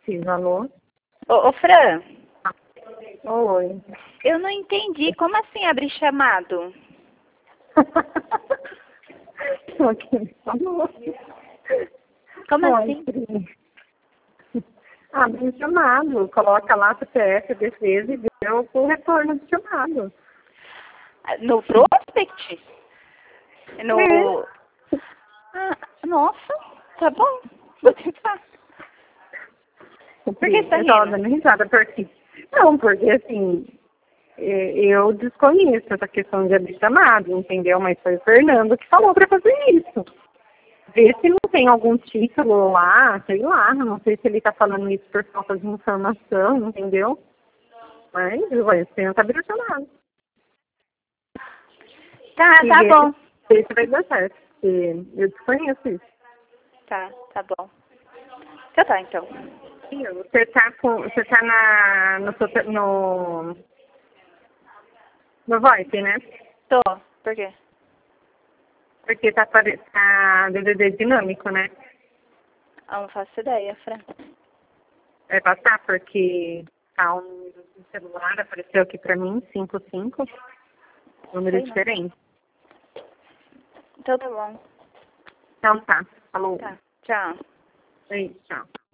Preciso, alô? Ô, Fran, Oi. eu não entendi. Como assim abrir chamado? Ok, alô? Como Oi, assim? Pri. Abre um chamado, coloca lá CPF, defesa e vê o retorno do chamado. No Prospect? É. No... Ah, nossa, tá bom. Vou tentar. Por que você tá Eu tava rindo? dando risada porque... Não, porque assim, eu desconheço essa questão de abrir chamado, entendeu? Mas foi o Fernando que falou pra fazer isso. Vê se não tem algum título lá, sei lá, não sei se ele tá falando isso por falta de informação, entendeu? Mas vai, tenta abrir o chamado. Tá, E tá bom. ver se vai dar certo, porque eu desconheço isso. Tá bom. Então tá, então. Você tá no VoIP, né? Tô. Por quê? Porque tá DDD dinâmico, né? Eu não faço ideia, Fran. Vai passar porque tá um número de celular, apareceu aqui pra mim, 55, número Sei não. diferente. Então tá bom. Então tá, falou. Tá. Tchau. Aí, tchau.